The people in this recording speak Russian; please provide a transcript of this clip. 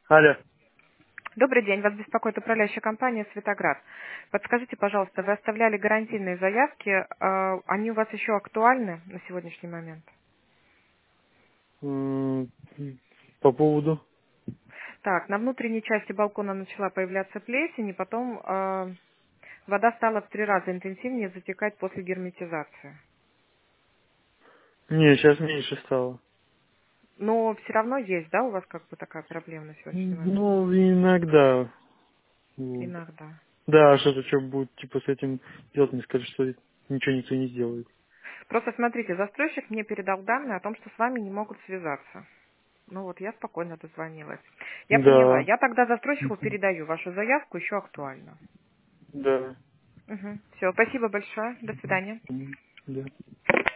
Алло. Добрый день, вас беспокоит управляющая компания «Светоград». Подскажите, пожалуйста, вы оставляли гарантийные заявки, они у вас еще актуальны на сегодняшний момент? М, По поводу? Так, на внутренней части балкона начала появляться плесень, и потом вода стала в 3 раза интенсивнее затекать после герметизации. Не, сейчас меньше стало. Но все равно есть, да, у вас как бы такая проблема на сегодняшний момент? Ну, иногда. Вот. Иногда. Да, что будет, типа, с этим делать, мне скажут, что ничего никто не сделает. Просто смотрите, застройщик мне передал данные о том, что с вами не могут связаться. Ну вот, я спокойно дозвонилась. Я поняла. Да. Я тогда застройщику Мгм. передаю вашу заявку, еще актуально. Да. Все, спасибо большое. До свидания. Да.